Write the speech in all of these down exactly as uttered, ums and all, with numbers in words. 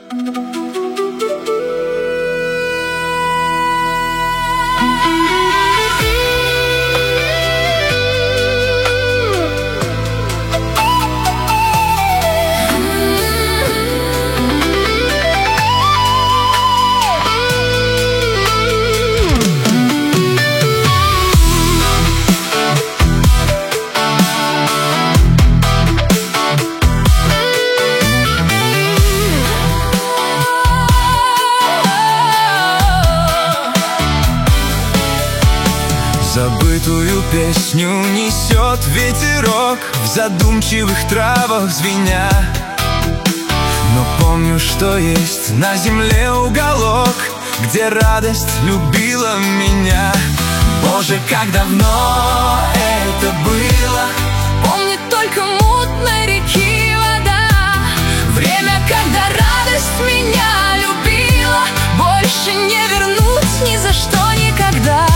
Забытую песню несет ветерок, в задумчивых травах звеня. Но помню, что есть на земле уголок, где радость любила меня. Боже, как давно это было! Помнит только мутной реки вода. Время, когда радость меня любила, больше не вернуть ни за что никогда.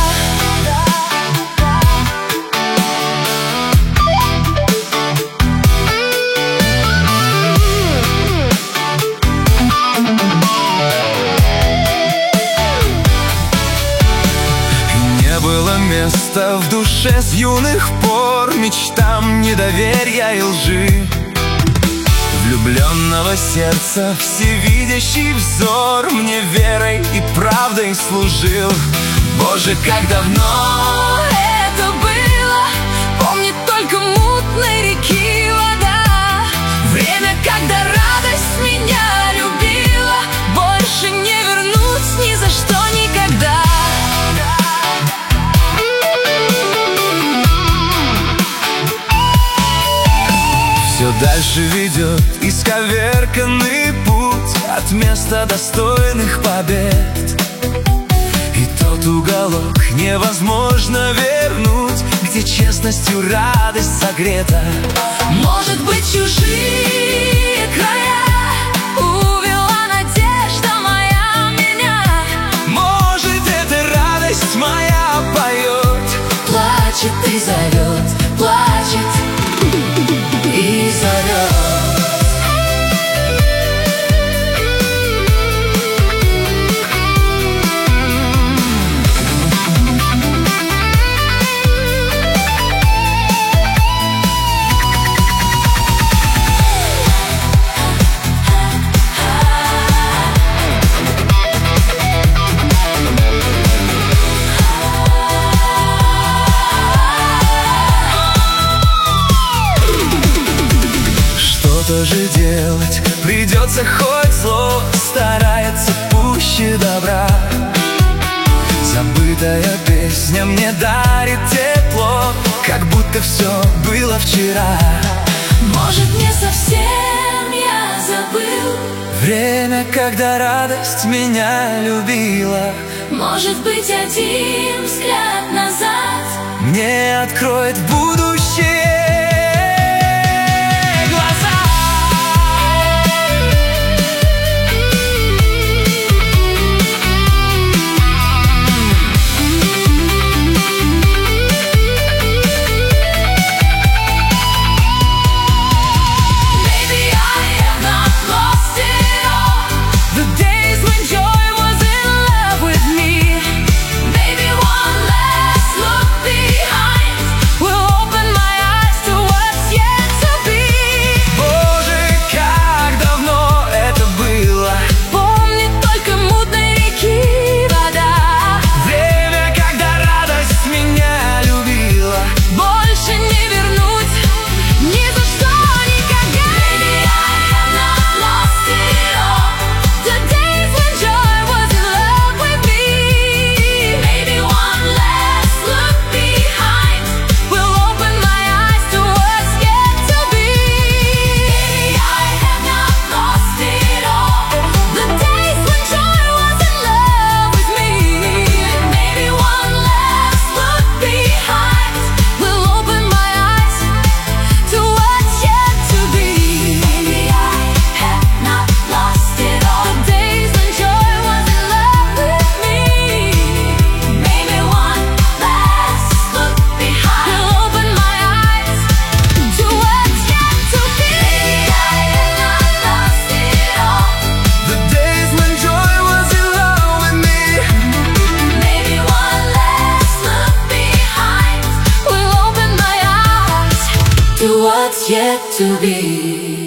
Место в душе с юных пор мечтам недоверия и лжи. Влюбленного сердца всевидящий взор мне верой и правдой служил. Боже, как давно это было! Помнит только мутной реки вода. Время, когда радость меня любила, больше не вернуть ни за что никогда. Все дальше ведет исковерканный путь от места достойных побед. И тот уголок невозможно вернуть, где честностью радость согрета. Может быть, чужие края увела надежда моя меня. Может, эта радость моя поет, плачет и зовет, плачет и зовет. Что же делать? Придется хоть зло, старается пуще добра. Забытая песня мне дарит тепло, как будто все было вчера. Может, не совсем я забыл время, когда радость меня любила. Может быть, один взгляд назад мне откроет будущее. We'll open my eyes to to what's yet to be.